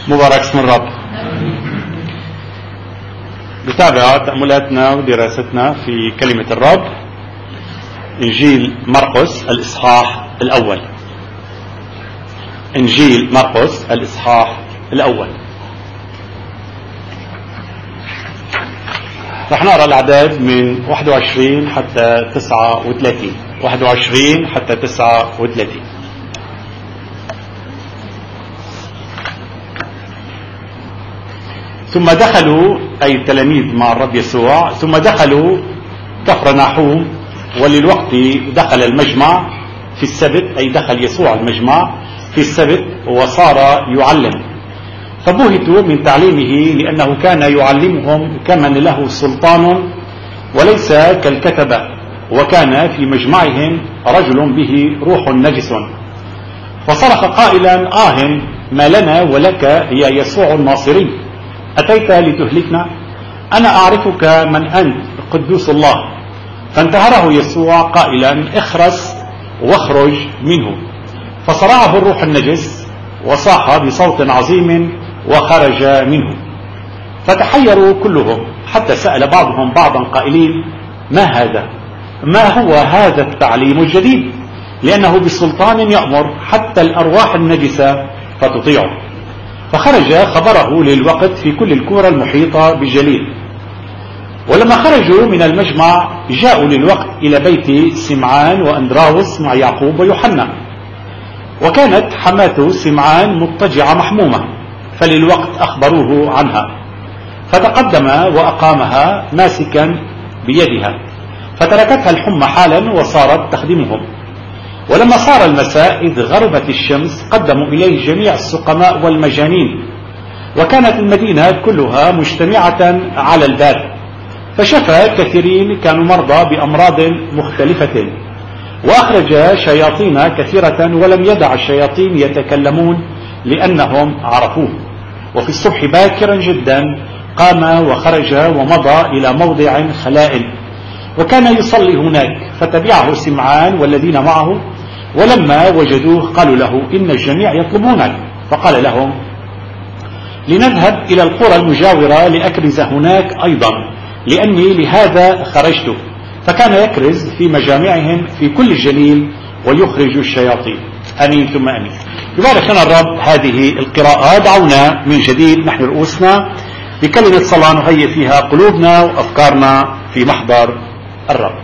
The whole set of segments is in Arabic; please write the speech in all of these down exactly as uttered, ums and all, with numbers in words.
مبارك اسم الرب. نتابع تأملاتنا ودراستنا في كلمة الرب، إنجيل مرقس الإصحاح الأول. إنجيل مرقس الإصحاح الأول. رح نقرأ الأعداد من واحد وعشرين حتى تسعة وثلاثين. واحد وعشرين حتى تسعة وثلاثين. ثم دخلوا أي التلاميذ مع الرب يسوع، ثم دخلوا كفر ناحوم، وللوقت دخل المجمع في السبت، أي دخل يسوع المجمع في السبت وصار يعلم، فبهتوا من تعليمه لأنه كان يعلمهم كمن له سلطان وليس كالكتبة. وكان في مجمعهم رجل به روح نجس، فصرخ قائلا: آه ما لنا ولك يا يسوع الناصري، أتيت لتهلكنا؟ أنا أعرفك من أنت، قدوس الله. فانتهره يسوع قائلا: اخرس واخرج منه. فصرعه الروح النجس وصاح بصوت عظيم وخرج منه. فتحيروا كلهم حتى سأل بعضهم بعضا قائلين: ما هذا؟ ما هو هذا التعليم الجديد؟ لأنه بسلطان يأمر حتى الأرواح النجسة فتطيعه. فخرج خبره للوقت في كل الكرة المحيطة بجليل. ولما خرجوا من المجمع جاءوا للوقت إلى بيت سمعان وأندراوس مع يعقوب ويوحنا، وكانت حماة سمعان مضطجعة محمومة، فللوقت أخبروه عنها، فتقدم وأقامها ماسكا بيدها، فتركتها الحمى حالا وصارت تخدمهم. ولما صار المساء إذ غربت الشمس قدموا إليه جميع السقماء والمجانين، وكانت المدينة كلها مجتمعة على الباب، فشفى كثيرين كانوا مرضى بأمراض مختلفة، وأخرج شياطين كثيرة، ولم يدع الشياطين يتكلمون لأنهم عرفوه. وفي الصبح باكرا جدا قام وخرج ومضى إلى موضع خلاء، وكان يصلي هناك، فتبعه سمعان والذين معه، ولما وجدوه قالوا له: إن الجميع يطلبونك. فقال لهم: لنذهب إلى القرى المجاورة لأكرز هناك أيضا، لأني لهذا خرجت. فكان يكرز في مجامعهم في كل الجليل ويخرج الشياطين. أمين ثم أمين. يبارك لنا الرب هذه القراءة. دعونا من جديد نحن رؤوسنا بكلمة صلاة نهيئ فيها قلوبنا وأفكارنا في محضر الرب.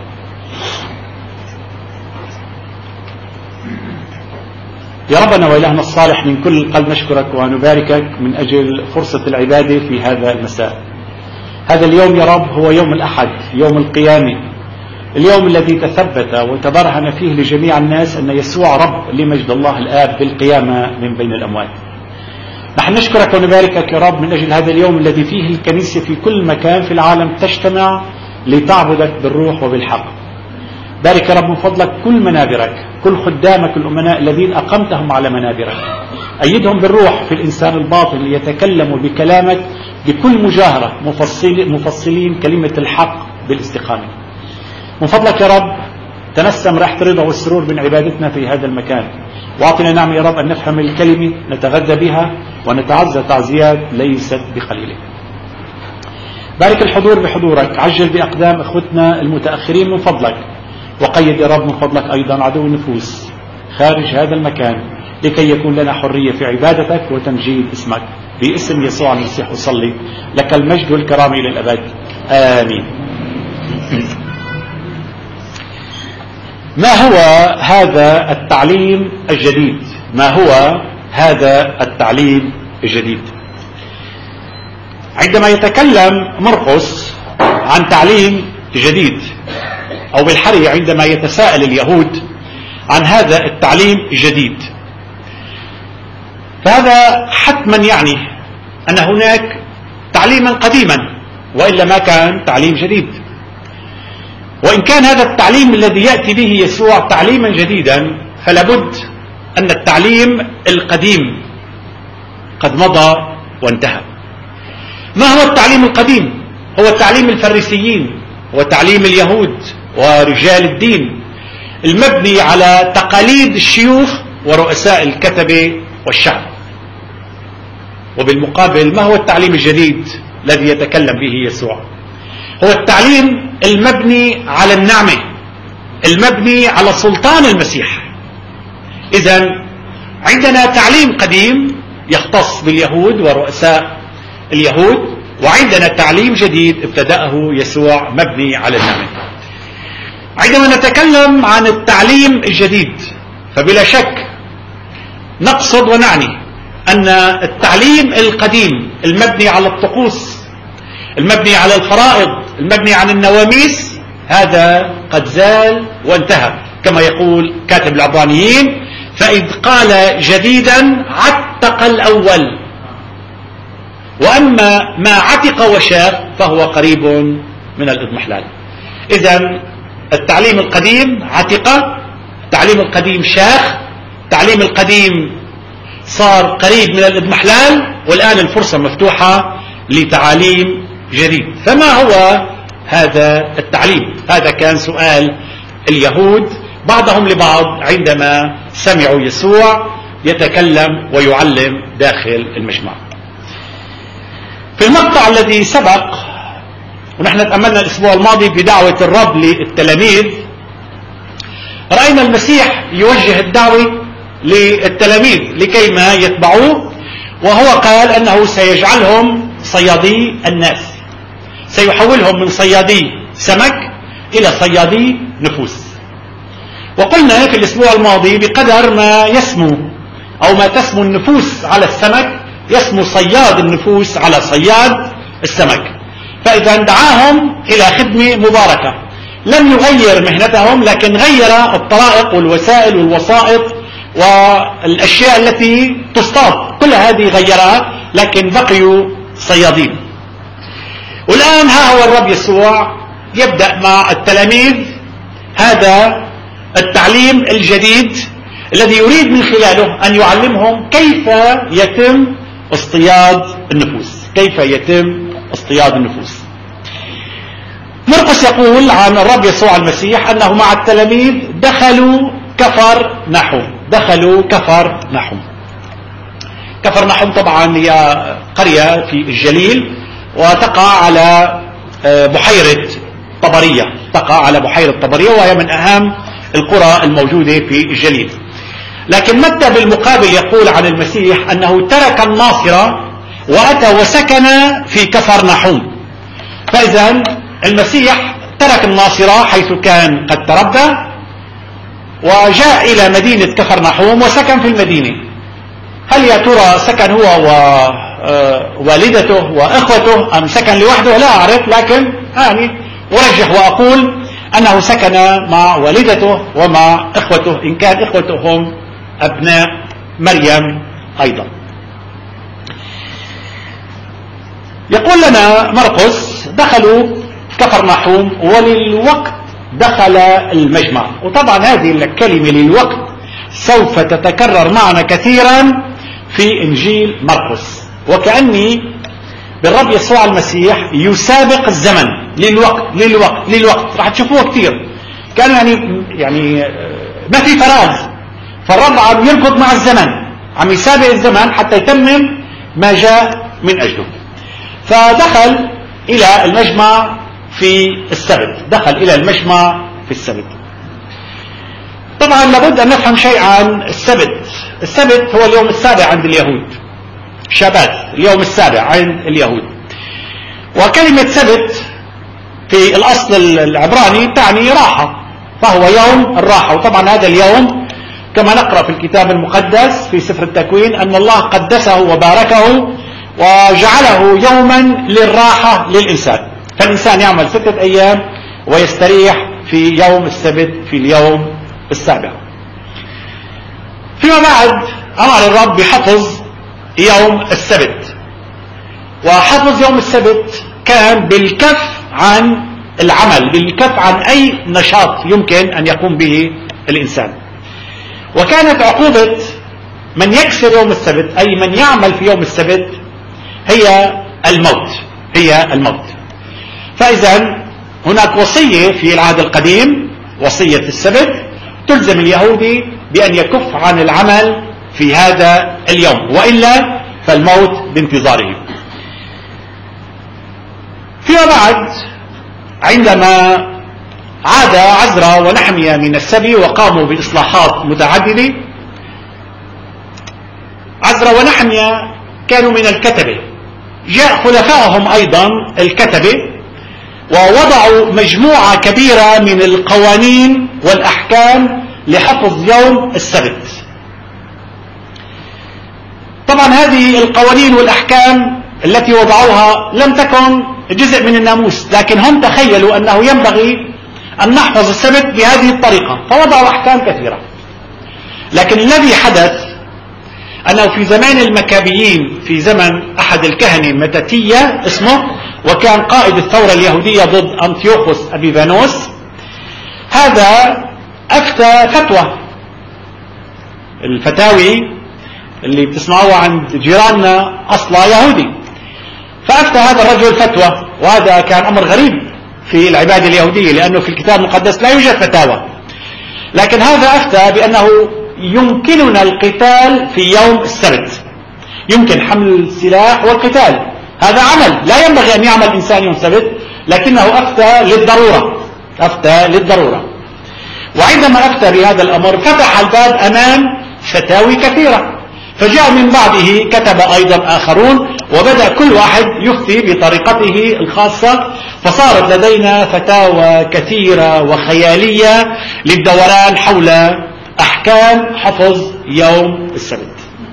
يا ربنا وإلهنا الصالح، من كل القلب نشكرك ونباركك من أجل فرصة العبادة في هذا المساء. هذا اليوم يا رب هو يوم الأحد، يوم القيامة، اليوم الذي تثبت وتبرهن فيه لجميع الناس أن يسوع رب لمجد الله الآب بالقيامة من بين الأموات. نحن نشكرك ونباركك يا رب من أجل هذا اليوم الذي فيه الكنيسة في كل مكان في العالم تجتمع لتعبدك بالروح وبالحق. بارك يا رب من فضلك كل منابرك، كل خدامك الأمناء الذين أقمتهم على منابرك، أيدهم بالروح في الإنسان الباطن ليتكلموا بكلامك بكل مجاهرة، مفصل مفصلين كلمة الحق بالاستقامة. من فضلك يا رب تنسم ريحة الرضا والسرور من عبادتنا في هذا المكان، واعطنا نعم يا رب أن نفهم الكلمة نتغذى بها ونتعزى تعزيات ليست بقليلة. بارك الحضور بحضورك، عجل بأقدام إخوتنا المتأخرين من فضلك، وقيد يا رب من فضلك أيضا عدو النفوس خارج هذا المكان لكي يكون لنا حرية في عبادتك وتمجيد اسمك. باسم يسوع المسيح أصلي، لك المجد والكرامة إلى الأبد، آمين. ما هو هذا التعليم الجديد؟ ما هو هذا التعليم الجديد؟ عندما يتكلم مرقس عن تعليم جديد، أو بالحري عندما يتساءل اليهود عن هذا التعليم الجديد، فهذا حتما يعني أن هناك تعليما قديما، وإلا ما كان تعليم جديد. وإن كان هذا التعليم الذي يأتي به يسوع تعليما جديدا، فلابد أن التعليم القديم قد مضى وانتهى. ما هو التعليم القديم؟ هو تعليم الفريسيين وتعليم اليهود ورجال الدين، المبني على تقاليد الشيوخ ورؤساء الكتبة والشعب. وبالمقابل ما هو التعليم الجديد الذي يتكلم به يسوع؟ هو التعليم المبني على النعمة، المبني على سلطان المسيح. إذن عندنا تعليم قديم يختص باليهود ورؤساء اليهود، وعندنا تعليم جديد ابتدأه يسوع مبني على النعمة. عندما نتكلم عن التعليم الجديد فبلا شك نقصد ونعني أن التعليم القديم المبني على الطقوس، المبني على الفرائض، المبني على النواميس، هذا قد زال وانتهى، كما يقول كاتب العبرانيين: فإذ قال جديدا عتق الأول، وأما ما عتق وشاف فهو قريب من الإضمحلال. إذن التعليم القديم عتق، التعليم القديم شاخ، التعليم القديم صار قريب من الإضمحلال، والآن الفرصة مفتوحة لتعاليم جديد. فما هو هذا التعليم؟ هذا كان سؤال اليهود بعضهم لبعض عندما سمعوا يسوع يتكلم ويعلم داخل المجمع. في المقطع الذي سبق، ونحن تأملنا الأسبوع الماضي بدعوة الرب للتلاميذ، رأينا المسيح يوجه الدعوة للتلاميذ لكي ما يتبعوه، وهو قال أنه سيجعلهم صيادي الناس، سيحولهم من صيادي سمك إلى صيادي نفوس. وقلنا في الأسبوع الماضي بقدر ما يسمو أو ما تسمو النفوس على السمك يسمو صياد النفوس على صياد السمك. فإذا دعاهم إلى خدمة مباركة، لم يغير مهنتهم لكن غير الطرائق والوسائل والوسائط والأشياء التي تصطاد، كل هذه غيرها، لكن بقيوا صيادين. والآن ها هو الرب يسوع يبدأ مع التلاميذ هذا التعليم الجديد الذي يريد من خلاله أن يعلمهم كيف يتم اصطياد النفوس، كيف يتم اصطياد النفوس. مرقس يقول عن الرب يسوع المسيح أنه مع التلاميذ دخلوا كفر نحوم، دخلوا كفر نحوم. كفر نحوم طبعا هي قرية في الجليل، وتقع على بحيرة طبرية، تقع على بحيرة طبرية، وهي من أهم القرى الموجودة في الجليل. لكن متى بالمقابل يقول عن المسيح أنه ترك الناصرة وأتى وسكن في كفر نحوم. فإذا المسيح ترك الناصرة حيث كان قد تربى، وجاء إلى مدينة كفر نحوم وسكن في المدينة. هل يا ترى سكن هو ووالدته وإخوته أم سكن لوحده؟ لا أعرف، لكن يعني أرجح وأقول أنه سكن مع والدته ومع إخوته، إن كان إخوته هم أبناء مريم أيضا. يقول لنا مرقس دخلوا كفر نحوم وللوقت دخل المجمع. وطبعا هذه الكلمة للوقت سوف تتكرر معنا كثيرا في إنجيل مرقس، وكأني بالرب يسوع المسيح يسابق الزمن. للوقت للوقت للوقت راح تشوفوه كثير، كان يعني يعني ما في فراغ، فالرب عم يركض مع الزمن، عم يسابق الزمن حتى يتمم ما جاء من أجله. فدخل إلى المجمع في السبت، دخل إلى المجمع في السبت. طبعا لابد أن نفهم شيء عن السبت. السبت هو اليوم السابع عند اليهود، شابات اليوم السابع عند اليهود. وكلمة سبت في الأصل العبراني تعني راحة، فهو يوم الراحة. وطبعا هذا اليوم كما نقرأ في الكتاب المقدس في سفر التكوين أن الله قدسه وباركه وجعله يوما للراحة للإنسان، فالإنسان يعمل ستة أيام ويستريح في يوم السبت في اليوم السابع. فيما بعد أمر الرب بحفظ يوم السبت، وحفظ يوم السبت كان بالكف عن العمل، بالكف عن أي نشاط يمكن أن يقوم به الإنسان. وكانت عقوبة من يكسر يوم السبت أي من يعمل في يوم السبت هي الموت، هي الموت. فإذا هناك وصية في العهد القديم، وصية السبت تلزم اليهودي بأن يكف عن العمل في هذا اليوم، وإلا فالموت بانتظاره. فيما بعد عندما عاد عزرا ونحميا من السبي وقاموا بإصلاحات متعددة، عزرا ونحميا كانوا من الكتبة، جاء خلفائهم أيضا الكتبة ووضعوا مجموعة كبيرة من القوانين والأحكام لحفظ يوم السبت. طبعا هذه القوانين والأحكام التي وضعوها لم تكن جزء من الناموس، لكن هم تخيلوا أنه ينبغي أن نحفظ السبت بهذه الطريقة فوضعوا أحكام كثيرة. لكن الذي حدث أنه في زمان المكابيين، في زمن أحد الكهنة متاتية اسمه، وكان قائد الثورة اليهودية ضد أنطيوخوس أبيفانوس، هذا أفتى فتوى. الفتاوي اللي بتسمعوها عند جيراننا أصلا يهودي، فأفتى هذا الرجل فتوى، وهذا كان أمر غريب في العبادة اليهودية لأنه في الكتاب المقدس لا يوجد فتاوى. لكن هذا أفتى بأنه يمكننا القتال في يوم السبت، يمكن حمل السلاح والقتال، هذا عمل لا ينبغي أن يعمل إنسان يوم السبت، لكنه أفتى للضرورة، أفتى للضرورة. وعندما أفتى بهذا الأمر فتح الباب أمام فتاوي كثيرة، فجاء من بعده كتب أيضا آخرون، وبدأ كل واحد يفتي بطريقته الخاصة، فصارت لدينا فتاوى كثيرة وخيالية للدوران حول أحكام حفظ يوم السبت.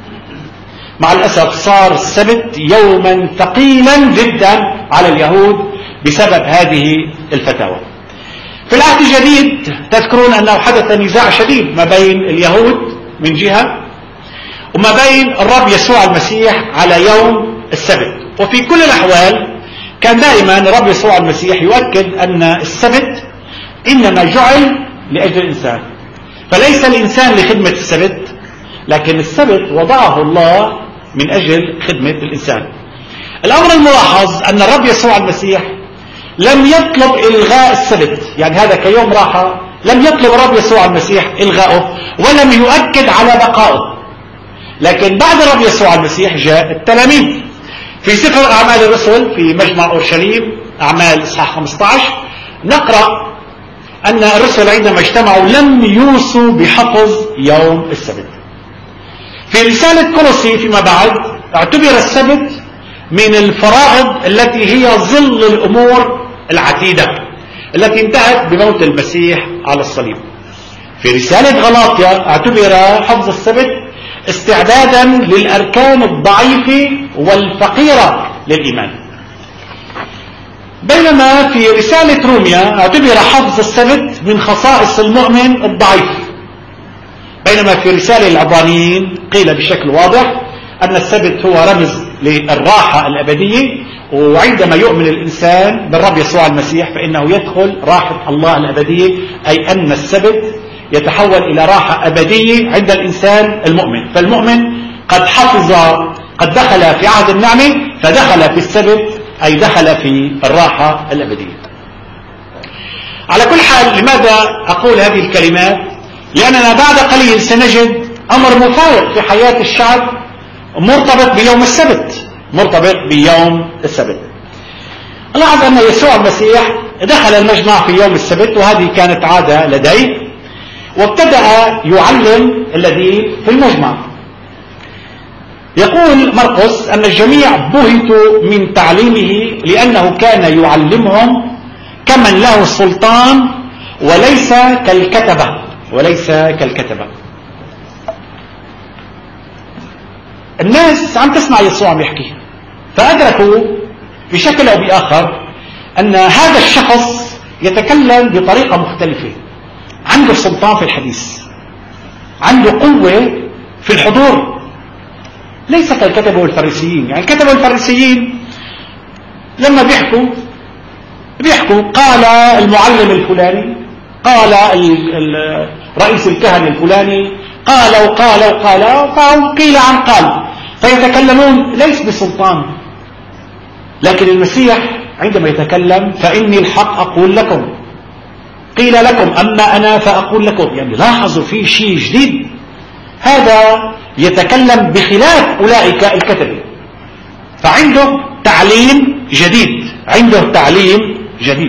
مع الأسف صار السبت يوما ثقيلا جدا على اليهود بسبب هذه الفتاوى. في العهد الجديد تذكرون أنه حدث نزاع شديد ما بين اليهود من جهة وما بين الرب يسوع المسيح على يوم السبت، وفي كل الأحوال كان دائما الرب يسوع المسيح يؤكد أن السبت إنما جعل لأجل الإنسان، فليس الإنسان لخدمة السبت، لكن السبت وضعه الله من أجل خدمة الإنسان. الأمر الملاحظ أن الرب يسوع المسيح لم يطلب إلغاء السبت، يعني هذا كيوم راحة لم يطلب الرب يسوع المسيح إلغاؤه ولم يؤكد على بقائه. لكن بعد الرب يسوع المسيح جاء التلاميذ. في سفر أعمال الرسل في مجمع أورشليم أعمال إصحاح خمسة عشر نقرأ أن الرسل عندما اجتمعوا لم يوصوا بحفظ يوم السبت. في رسالة كولوسي فيما بعد اعتبر السبت من الفرائض التي هي ظل الأمور العتيدة التي انتهت بموت المسيح على الصليب. في رسالة غلاطيا اعتبر حفظ السبت استعدادا للأركان الضعيفة والفقيرة للإيمان، بينما في رسالة روميا اعتبر حفظ السبت من خصائص المؤمن الضعيف، بينما في رسالة العبرانيين قيل بشكل واضح أن السبت هو رمز للراحة الأبدية، وعندما يؤمن الإنسان بالرب يسوع المسيح فإنه يدخل راحة الله الأبدية، أي أن السبت يتحول إلى راحة أبدية عند الإنسان المؤمن. فالمؤمن قد حفظ، قد دخل في عهد النعمة فدخل في السبت، أي دخل في الراحة الأبدية. على كل حال، لماذا أقول هذه الكلمات؟ لأننا بعد قليل سنجد أمر مفارق في حياة الشعب مرتبط بيوم السبت، مرتبط بيوم السبت. لاحظ أن يسوع المسيح دخل المجمع في يوم السبت، وهذه كانت عادة لديه، وابتدأ يعلم الذين في المجمع. يقول مرقس أن الجميع بهتوا من تعليمه لأنه كان يعلمهم كمن له سلطان وليس كالكتبة وليس كالكتبة. الناس عم تسمع يسوع عم يحكي، فأدركوا بشكل أو بآخر أن هذا الشخص يتكلم بطريقة مختلفة، عنده سلطان في الحديث، عنده قوة في الحضور، ليس كالكتبة والفريسيين. يعني الكتبة والفريسيين لما بيحكوا بيحكوا قال المعلم الفلاني، قال رئيس الكهنة الفلاني، قال وقال وقال فهم قيل عن قال، فيتكلمون ليس بسلطان. لكن المسيح عندما يتكلم فإني الحق أقول لكم، قيل لكم أما أنا فأقول لكم. يعني لاحظوا في شيء جديد، هذا يتكلم بخلاف أولئك الكتبة، فعنده تعليم جديد، عنده تعليم جديد.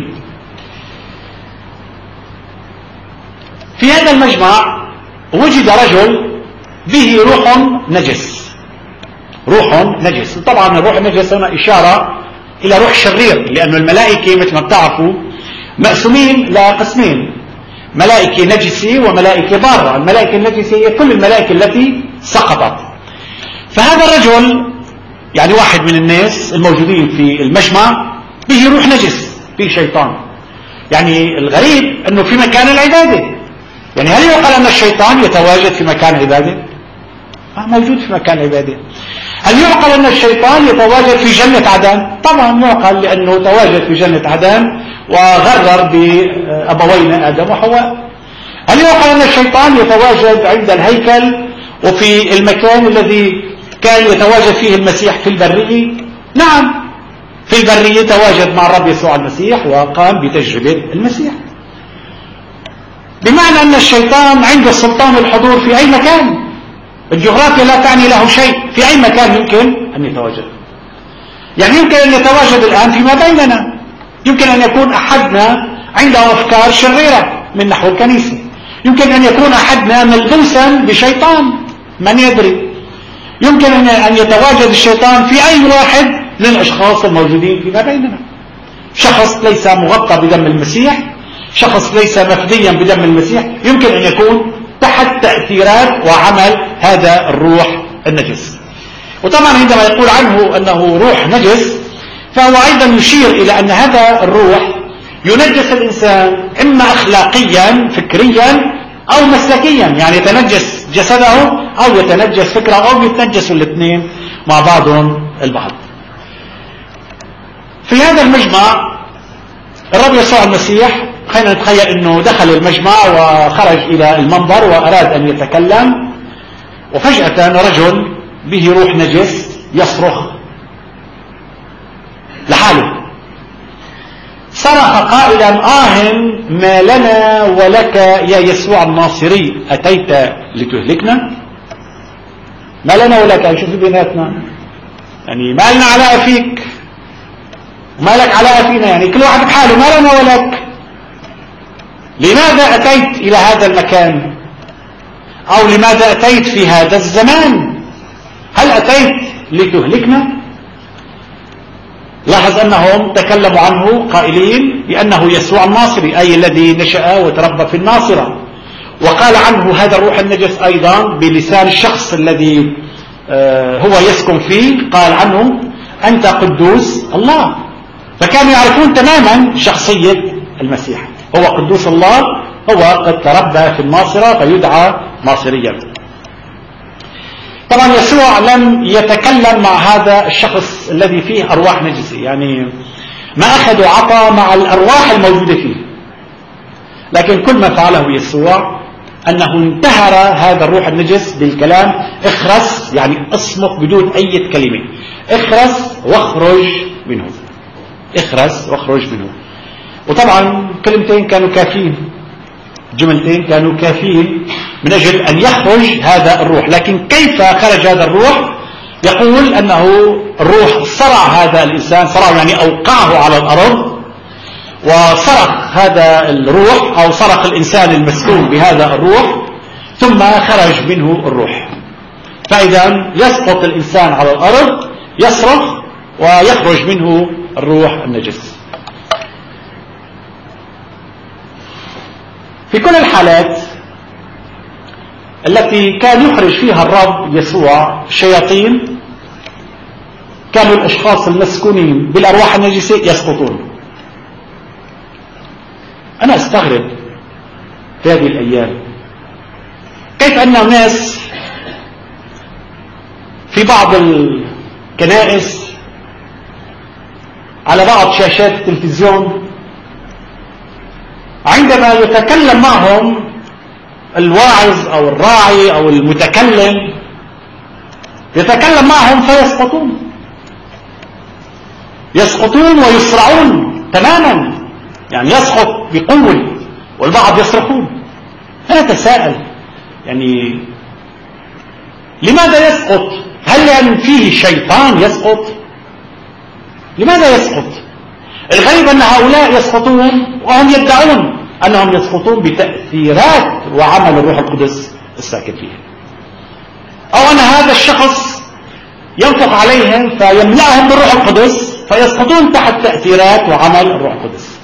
في هذا المجمع وجد رجل به روح نجس، روح نجس. طبعا الروح النجس هنا إشارة إلى روح شرير، لأن الملائكة مثل ما بتعرفوا مقسومين لقسمين، ملائكة نجسة وملائكة بارة. الملائكة النجسة هي كل الملائكة التي سقطت. فهذا الرجل يعني واحد من الناس الموجودين في المجمع به روح نجس، به شيطان. يعني الغريب أنه في مكان العبادة، يعني هل يقال أن الشيطان يتواجد في مكان العبادة؟ آه موجود في مكان العبادة. هل يعقل أن الشيطان يتواجد في جنة عدن؟ طبعا يعقل، لأنه تواجد في جنة عدن وغرر بأبوينا آدم وحواء. هل يعقل أن الشيطان يتواجد عند الهيكل وفي المكان الذي كان يتواجد فيه المسيح في البرية؟ نعم، في البرية تواجد مع الرب يسوع المسيح وقام بتجربة المسيح، بمعنى أن الشيطان عنده سلطان الحضور في أي مكان. الجغرافيا لا تعني له شيء، في أي مكان يمكن أن يتواجد. يعني يمكن أن يتواجد الآن فيما بيننا، يمكن أن يكون أحدنا عنده أفكار شريرة من نحو الكنيسة، يمكن أن يكون أحدنا ملبوسا بشيطان من يدري، يمكن أن يتواجد الشيطان في أي واحد من الأشخاص الموجودين فيما بيننا. شخص ليس مغطى بدم المسيح، شخص ليس مفديا بدم المسيح، يمكن أن يكون تحت تأثيرات وعمل هذا الروح النجس. وطبعا عندما يقول عنه أنه روح نجس، فهو أيضا يشير إلى أن هذا الروح ينجس الإنسان إما أخلاقيا فكريا أو مسلكيا، يعني يتنجس جسده أو يتنجس فكره أو يتنجس الاثنين مع بعضهم البعض. في هذا المجمع الرب يسوع المسيح، خلينا نتخيل أنه دخل المجمع وخرج إلى المنبر وأراد أن يتكلم، وفجأة رجل به روح نجس يصرخ لحاله، صرخ قائلا: آه ما لنا ولك يا يسوع الناصري، أتيت لتهلكنا؟ ما لنا ولك، شوف بيناتنا، يعني ما لنا علاقة فيك وما لك علاقة فينا، يعني كل واحد بحاله، ما لنا ولك. لماذا أتيت إلى هذا المكان؟ أو لماذا أتيت في هذا الزمان؟ هل أتيت لتهلكنا؟ لاحظ أنهم تكلموا عنه قائلين بأنه يسوع الناصري، أي الذي نشأ وتربى في الناصرة. وقال عنه هذا الروح النجس أيضا بلسان الشخص الذي هو يسكن فيه، قال عنه: أنت قدوس الله. فكانوا يعرفون تماما شخصية المسيح، هو قدوس الله، هو قد تربى في الناصرة فيدعى ناصريا. طبعا يسوع لم يتكلم مع هذا الشخص الذي فيه أرواح نجسة، يعني ما أخذ عطى مع الأرواح الموجودة فيه، لكن كل ما فعله يسوع أنه انتهر هذا الروح النجس بالكلام: اخرس، يعني اصمت بدون أي كلمة، اخرس واخرج منه، اخرس واخرج منه. وطبعا كلمتين كانوا كافيين، جملتين كانوا كافيين من أجل أن يخرج هذا الروح. لكن كيف خرج هذا الروح؟ يقول أنه الروح صرع هذا الإنسان، صرع يعني أوقعه على الأرض، وصرخ هذا الروح أو صرخ الإنسان المسكون بهذا الروح، ثم خرج منه الروح. فإذا يسقط الإنسان على الأرض، يصرخ ويخرج منه الروح النجس. في كل الحالات التي كان يخرج فيها الرب يسوع الشياطين، كانوا الأشخاص المسكونين بالأرواح النجسة يسقطون. أنا أستغرب في هذه الأيام كيف أن الناس في بعض الكنائس على بعض شاشات التلفزيون عندما يتكلم معهم الواعظ أو الراعي أو المتكلم، يتكلم معهم فيسقطون، يسقطون ويسرعون تماما، يعني يسقط بقوة، والبعض يصرخون. أنا أتساءل، يعني لماذا يسقط؟ هل لأن فيه شيطان يسقط؟ لماذا يسقط؟ الغريب أن هؤلاء يسقطون وهم يدعون أنهم يسقطون بتأثيرات وعمل الروح القدس الساكن فيهم، أو أن هذا الشخص ينطق عليهم فيملأهم بالروح القدس فيسقطون تحت تأثيرات وعمل الروح القدس.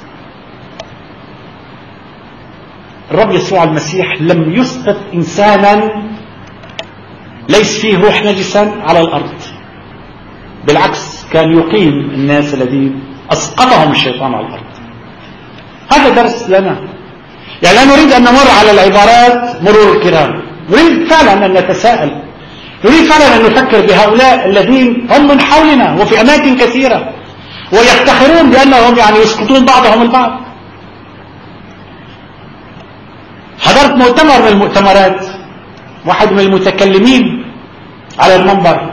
الرب يسوع المسيح لم يسقط إنسانا ليس فيه روح نجسا على الأرض، بالعكس كان يقيم الناس الذين أسقطهم الشيطان على الأرض. هذا درس لنا، يعني لا نريد أن نمر على العبارات مرور الكرام، نريد فعلا أن نتساءل، نريد فعلا أن نفكر بهؤلاء الذين هم من حولنا وفي أماكن كثيرة ويفتخرون بأنهم يعني يسقطون بعضهم البعض. حضرت مؤتمر من المؤتمرات، واحد من المتكلمين على المنبر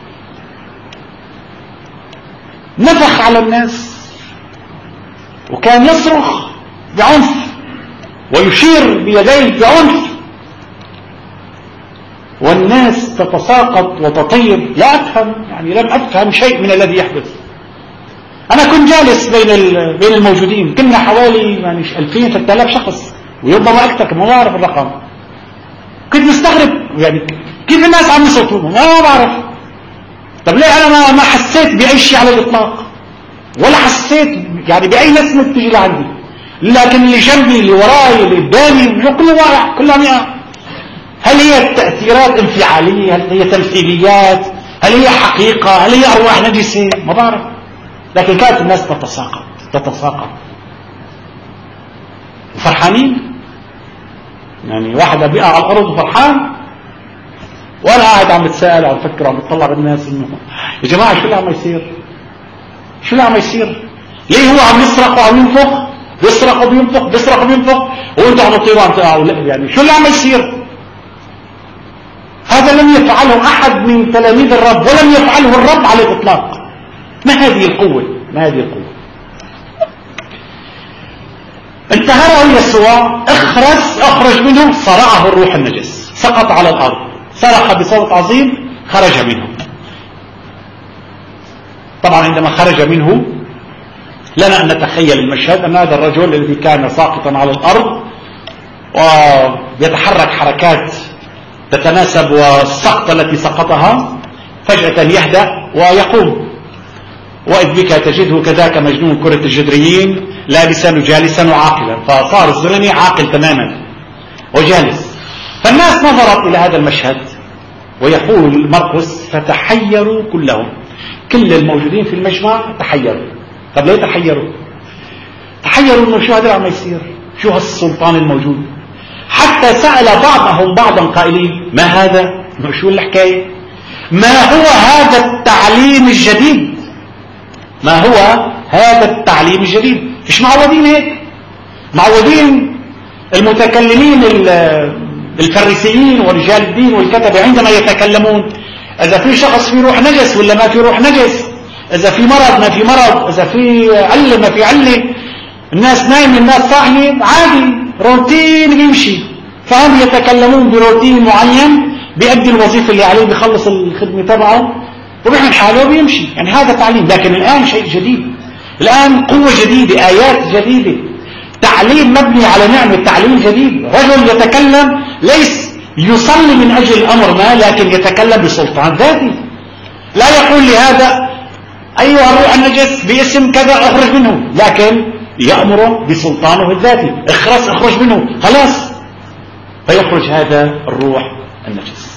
نفخ على الناس وكان يصرخ بعنف ويشير بيديه بعنف، والناس تتساقط وتطير. لا أفهم، يعني لم أفهم شيء من الذي يحدث. أنا كنت جالس بين بين الموجودين، كنا حوالي يعني ألفين ثلاثة آلاف شخص ويربما أكثر، ما بعرف الرقم. كنت مستغرب يعني كيف الناس عم يصوتوا، ما بعرف. طب ليه أنا ما ما حسيت بأي شيء على الإطلاق، ولا حسيت يعني بأي نسمة تجي لعندي، لكن اللي جنبي اللي وراي اللي قدامي كله واقع كلها مئة. هل هي تأثيرات انفعالية؟ هل هي تمثيليات؟ هل هي حقيقة؟ هل هي أرواح نجسة؟ ما بعرف، لكن كانت الناس تتساقط تتساقط وفرحانين. يعني واحد بيقع على الأرض وفرحان، وأنا قاعد عم بتساءل عم بفكر عم بتطلع بالناس إنه يا جماعة شو اللي عم يصير؟ شو اللي عم يصير؟ ليه هو عم يسرق وعم ينفخ؟ بيسرق وبينفخ بيسرق وبينفخ وأنتوا عم تطيروا عم تقعوا؟ يعني شو اللي عم يصير؟ هذا لم يفعله أحد من تلاميذ الرب، ولم يفعله الرب على الإطلاق. ما هذه القوة؟ ما هذه القوة؟ انتهره يسوع، اخرس اخرج منه، صرعه الروح النجس، سقط على الأرض، صرخ بصوت عظيم، خرج منه. طبعا عندما خرج منه لنا أن نتخيل المشهد، أن هذا الرجل الذي كان ساقطا على الأرض ويتحرك حركات تتناسب والسقطة التي سقطها فجأة يهدأ ويقوم، وإذ بك تجده كذاك مجنون كرة الجدريين لابسا جالسا وعاقلا، فصار الزلمي عاقل تماما وجالس. فالناس نظرت إلى هذا المشهد، ويقول مرقس فتحيروا كلهم، كل الموجودين في المجمع تحيروا. طب ليه تحيروا؟ تحيروا انه شو هذا عم يصير، شو هالسلطان الموجود. حتى سأل بعضهم بعضا قائلين ما هذا، شو الحكاية، ما هو هذا التعليم الجديد، ما هو هذا التعليم الجديد. مش معودين هيك، معودين المتكلمين الفريسيين ورجال الدين والكتبة عندما يتكلمون إذا في شخص في روح نجس ولا ما في روح نجس، إذا في مرض ما في مرض، إذا في علة ما في علة، الناس نايمة الناس صاحية، عادي روتين بيمشي. فهم يتكلمون بروتين معين بيأدي الوظيفة اللي عليه، بيخلص الخدمة تبعه وبيعمل حاله وبيمشي. يعني هذا تعليم. لكن الآن شيء جديد، الآن قوة جديدة، آيات جديدة، تعليم مبني على نعمة، تعليم جديد. رجل يتكلم ليس يصلي من أجل الأمر ما، لكن يتكلم بسلطان ذاتي. لا يقول لهذا أيها الروح النجس باسم كذا اخرج منه، لكن يأمره بسلطانه الذاتي، اخرس اخرج منه، خلاص فيخرج هذا الروح النجس.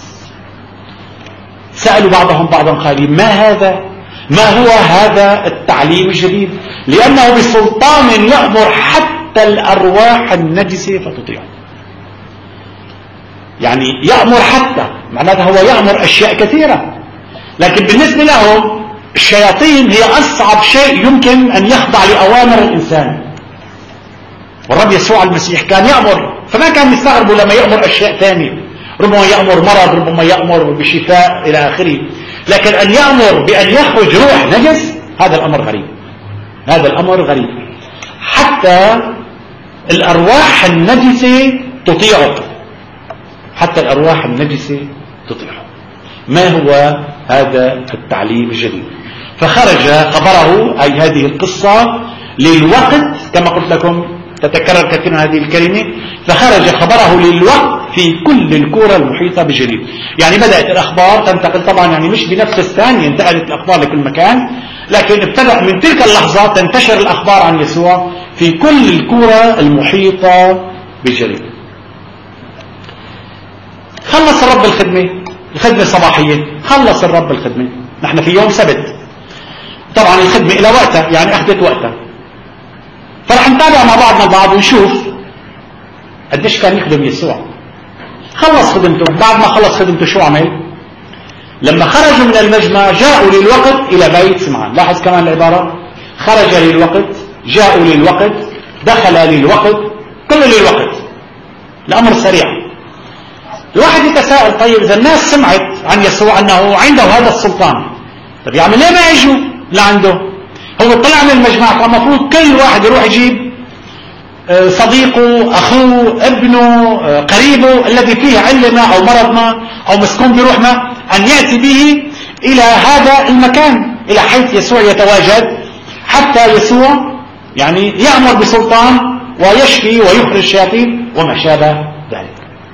سألوا بعضهم بعضا قالوا ما هذا، ما هو هذا التعليم الجديد، لأنه بسلطان يأمر حتى الأرواح النجسة فتطيعه. يعني يأمر حتى، معناتها هو يأمر أشياء كثيرة، لكن بالنسبة لهم الشياطين هي أصعب شيء يمكن أن يخضع لأوامر الإنسان. والرب يسوع المسيح كان يأمر، فما كان يستغربوا لما يأمر أشياء ثانية، ربما يأمر مرض، ربما يأمر بشفاء إلى آخره، لكن أن يأمر بأن يخرج روح نجس هذا الأمر غريب، هذا الأمر غريب. حتى الأرواح النجسة تطيعه، حتى الأرواح النجسة تطيعه. ما هو هذا التعليم الجديد. فخرج خبره أي هذه القصة للوقت، كما قلت لكم تتكرر كثيرا هذه الكلمة، فخرج خبره للوقت في كل الكرة المحيطة بجليل. يعني بدأت الأخبار تنتقل طبعا، يعني مش بنفس الثانية انتقلت الأخبار لكل مكان، لكن ابتدأ من تلك اللحظة تنتشر الأخبار عن يسوع في كل الكرة المحيطة بجليل. خلص الرب الخدمة، الخدمة الصباحية، خلص الرب الخدمة، نحن في يوم سبت، طبعا الخدمة إلى وقتها، يعني أخذت وقتها، فرح نتابع مع بعضنا البعض ونشوف قديش كان يخدم يسوع. خلص خدمته، بعد ما خلص خدمته شو عمل؟ لما خرجوا من المجمع جاءوا للوقت إلى بيت سمعان. لاحظ كمان العبارة، خرج للوقت، جاءوا للوقت، دخل للوقت، كله للوقت، الأمر سريع. الواحد يتساءل، طيب إذا الناس سمعت عن يسوع أنه عنده هذا السلطان، طيب يعمل ليه ما يجوا لعنده؟ هو طلع من المجمع، فالمفروض كل واحد يروح يجيب صديقه، أخوه، ابنه، قريبه الذي فيه علة أو مرض ما أو مسكون بروح ما، أن يأتي به إلى هذا المكان، إلى حيث يسوع يتواجد، حتى يسوع يعني يأمر بسلطان ويشفي ويخرج الشياطين وما شابه ذلك.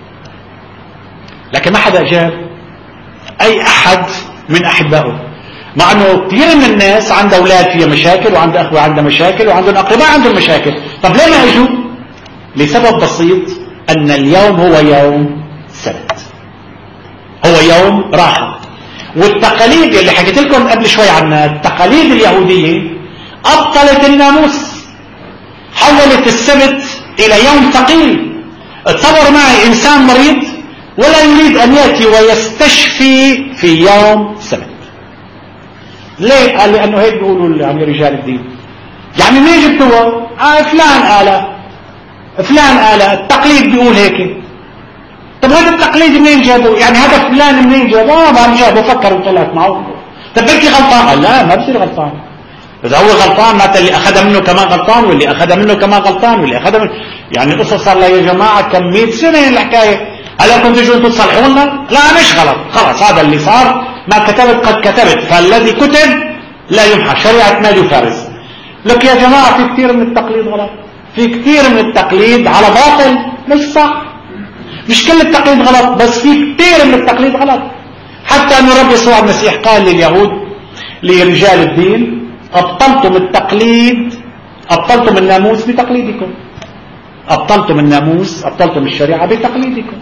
لكن ما حدا أجاب أي أحد من أحبائه، مع أنه كثير من الناس عنده أولاد فيها مشاكل، وعنده أخوة عنده مشاكل، وعندهم أقرباء عندهم مشاكل. طب ليه ما يجوا؟ لسبب بسيط، أن اليوم هو يوم سبت، هو يوم راحة. والتقاليد اللي حكيت لكم قبل شوي عنها، التقاليد اليهودية أبطلت الناموس، حولت السبت إلى يوم ثقيل. تصور معي إنسان مريض ولا يريد أن يأتي ويستشفي في يوم سبت. ليه؟ قال لأنه هيك بيقولوا يعني رجال الدين. يعني مين جبتوها؟ آه فلان قال، فلان قال، التقليد بيقول هيك. طب هذا التقليد منين جابه؟ يعني هذا فلان منين جابه؟ اه ما جابه، فكر وطلعت معه. طب بركي غلطان؟ قال لا، ما بصير غلطان. إذا هو غلطان معناته اللي أخذ منه كمان غلطان، واللي أخذ منه كمان غلطان، واللي أخذ منه، يعني قصة صار لها يا جماعة كم مئة سنة الحكاية. هلا كنتوا تجوا انتوا تصلحوا لنا؟ لا مش غلط، خلاص هذا اللي صار، ما كتبت قد كتبت، فالذي كتب لا يمحى، شريعة مالي فارس. لك يا جماعة في كثير من التقليد غلط، في كثير من التقليد على باطل، مش صح. مش كل التقليد غلط، بس في كثير من التقليد غلط. حتى أن رب يسوع المسيح قال لليهود، لرجال الدين، أبطلتم التقليد، أبطلتم الناموس بتقليدكم، أبطلتم الناموس، أبطلتم الشريعة بتقليدكم.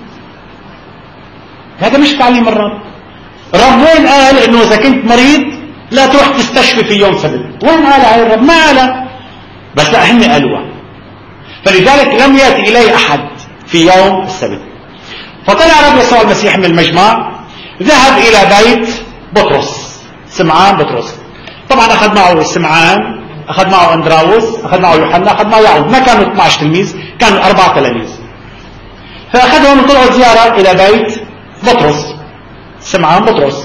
هذا مش تعليم الرب. الرب وين قال إنه إذا كنت مريض لا تروح تستشفي في يوم سبت؟ وين قال هاي الرب؟ ما قال، بس لا هن قالوها. فلذلك لم يأتي إليه أحد في يوم السبت. فطلع رب يسوع المسيح من المجمع، ذهب إلى بيت بطرس، سمعان بطرس. طبعا أخذ معه سمعان، أخذ معه أندراوس، أخذ معه يوحنا، أخذ معه يعقوب. ما كانوا اثني عشر تلميذ، كانوا أربعة تلاميذ. فأخذهم وطلعوا زيارة إلى بيت بطرس، سمعان بطرس.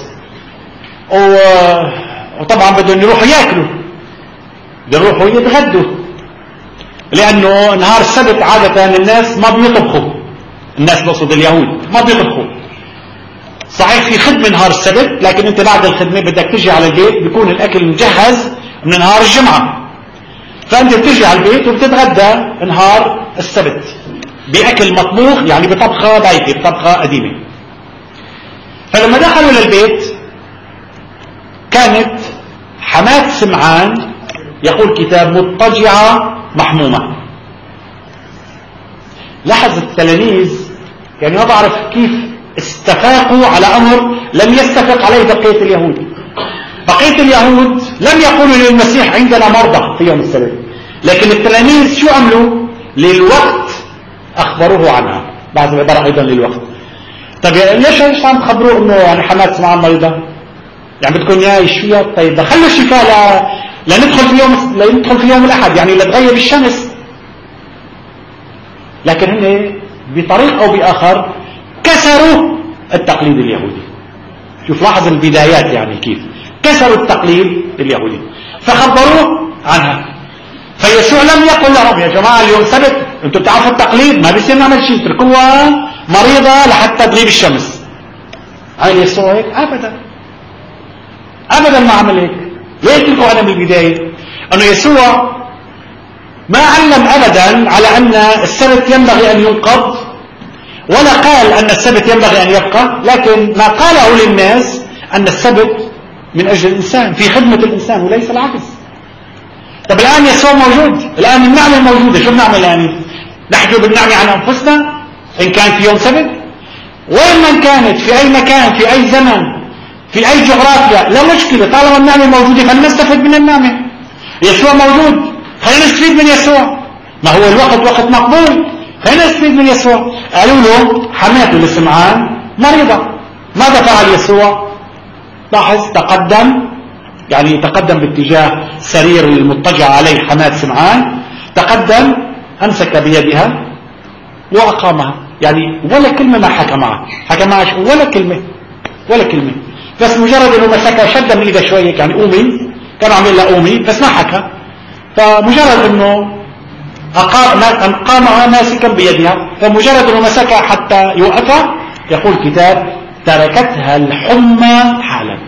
وطبعا بدهم يروحوا يأكلوا، بدهم يروحوا يتغدوا، لأنه نهار السبت عادة الناس ما بيطبخوا، الناس بقصد اليهود ما بيطبخوا. صحيح في خدمة نهار السبت، لكن انت بعد الخدمة بدك تجي على البيت، بيكون الأكل مجهز من نهار الجمعة، فأنت بتجي على البيت وبتتغدى نهار السبت بأكل مطبوخ، يعني بطبخة بايتة، بطبخة قديمة. فلما دخلوا للبيت كانت حماة سمعان، يقول كتاب، مضطجعة محمومة. لاحظ التلاميذ يعني ما بعرف كيف استفاقوا على أمر لم يستفق عليه بقية اليهود. بقية اليهود لم يقولوا للمسيح عندنا مرضى في يوم السبت، لكن التلاميذ شو عملوا؟ للوقت أخبروه عنها. بعض العبارة أيضا للوقت. طيب ليش ليش عم تخبروه إنه يعني حماة سمعان مريضة؟ يعني بدكم إياه يشفيها؟ طيب خلوا الشفاء ل... لندخل في يوم لندخل في يوم الأحد، يعني لتغيب الشمس. لكن هن بطريق أو بآخر كسروا التقليد اليهودي. شوف لاحظ البدايات يعني كيف كسروا التقليد اليهودي، فخبروه عنها. فيسوع لم يقل لهم يا جماعة اليوم سبت، انتم بتعرفوا التقليد، ما بيصير نعمل شيء، اتركوها مريضة لحتى تغيب الشمس. عمل يسوع هيك؟ ابدا ابدا ما عمل هيك. ليه قلت لكم انا من البدايه انه يسوع ما علم ابدا على ان السبت ينبغي ان ينقض، ولا قال ان السبت ينبغي ان يبقى، لكن ما قاله للناس ان السبت من اجل الانسان في خدمه الانسان وليس العكس. طب الان يسوع موجود، الان النعمه موجوده، شو بنعمل الان؟ نحجب النعمه عن انفسنا ان كان في يوم سبت؟ وين من كانت، في اي مكان، في اي زمن، في اي جغرافيا، لا مشكله طالما النعمه موجوده فلنستفد من النعمه. يسوع موجود، خلينا نستفيد من يسوع، ما هو الوقت وقت مقبول، خلينا نستفيد من يسوع. قالوا له حماته لسمعان مريضه، ماذا فعل يسوع؟ لاحظ تقدم، يعني تقدم باتجاه سرير المضطجع عليه حماة سمعان، تقدم امسك بيدها واقامها، يعني ولا كلمه ما حكى معه، حكى معه ولا كلمه ولا كلمه، بس مجرد انه مسكها شد من ايدها شويه، يعني قومي، كان عامل لها قومي بس ما حكى، فمجرد انه أقامها ماسكا بيدها، فمجرد انه مسكها حتى يوقفها، يقول الكتاب تركتها الحمى حالا.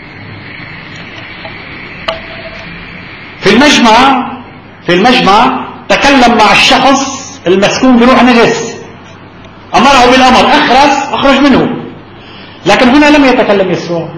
في المجمع في المجمع تكلم مع الشخص المسكون بروح نجس، امره بالامر، اخرس اخرج منه، لكن هنا لم يتكلم يسوع.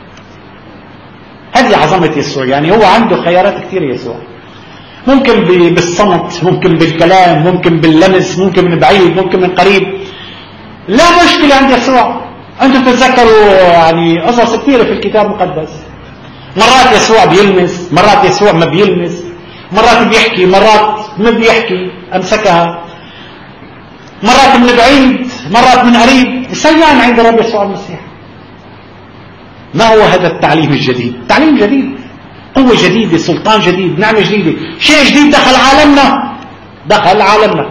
هذه عظمة يسوع، يعني هو عنده خيارات كثيرة يسوع، ممكن بالصمت، ممكن بالكلام، ممكن باللمس، ممكن من بعيد، ممكن من قريب، لا مشكلة عند يسوع. انتم تتذكروا يعني قصص كثيرة في الكتاب المقدس، مرات يسوع بيلمس، مرات يسوع ما بيلمس، مرات بيحكي، مرات ما بيحكي، امسكها، مرات من بعيد، مرات من قريب، سيان عند الرب يسوع المسيح. ما هو هذا التعليم الجديد؟ تعليم جديد، قوة جديدة، سلطان جديد، نعمة جديدة، شيء جديد دخل عالمنا، دخل عالمنا.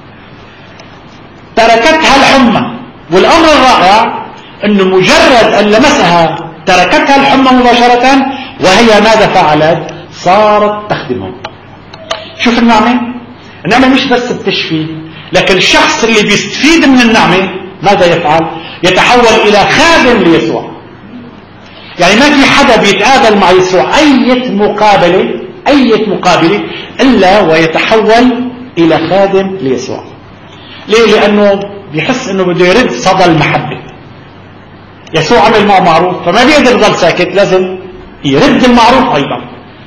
تركتها الحمى، والأمر الرائع أنه مجرد أن لمسها تركتها الحمى مباشرة، وهي ماذا فعلت؟ صارت تخدمهم. شوف النعمة، النعمة مش بس بتشفي، لكن الشخص اللي بيستفيد من النعمة ماذا يفعل؟ يتحول إلى خادم ليسوع. يعني ما في حدا بيتقابل مع يسوع أي مقابلة أي مقابلة إلا ويتحول إلى خادم ليسوع. ليه؟ لأنه بيحس أنه بده يرد صدى المحبة. يسوع عمل معه معروف، فما بيقدر يضل ساكت، لازم يرد المعروف أيضا.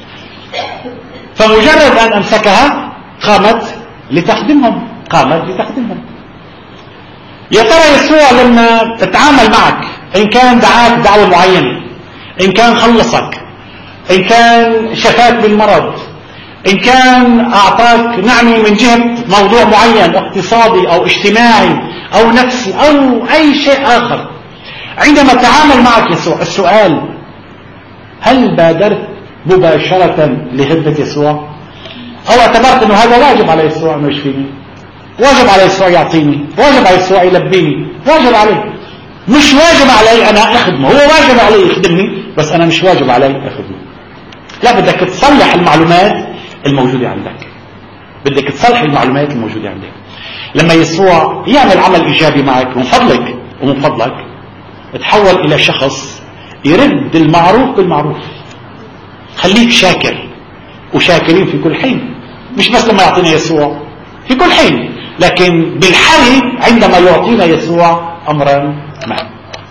فمجرد أن أمسكها قامت لتخدمهم، قامت لتخدمهم. يا ترى يسوع لما تتعامل معك، إن كان دعاك دعوة معينة، إن كان خلصك، إن كان شفاك بالمرض، إن كان أعطاك نعمة من جهة موضوع معين اقتصادي أو اجتماعي أو نفسي أو أي شيء آخر، عندما تعامل معك يسوع، السؤال هل بادرت مباشرة لخدمة يسوع، أو اعتبرت أنه هذا واجب على يسوع أنه يشفيني، واجب على يسوع يعطيني، واجب على يسوع يلبيني، واجب عليه، مش واجب علي أنا أخدمه، هو واجب علي يخدمني بس أنا مش واجب علي أخدمه. لا، بدك تصلح المعلومات الموجودة عندك، بدك تصلح المعلومات الموجودة عندك. لما يسوع يعمل عمل إيجابي معك، من فضلك ومن فضلك تحول إلى شخص يرد المعروف بالمعروف. خليك شاكر، وشاكرين في كل حين، مش بس لما يعطينا يسوع، في كل حين، لكن بالحري عندما يعطينا يسوع أمرا ما.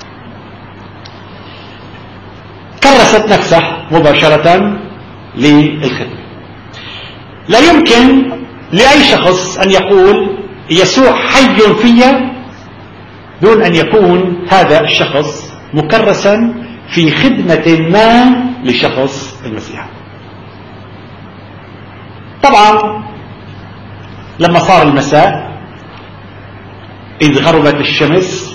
كرست نفسه مباشرة للخدمة. لا يمكن لأي شخص أن يقول يسوع حي في دون أن يكون هذا الشخص مكرسا في خدمة ما لشخص المسيح. طبعا لما صار المساء إذ غربت الشمس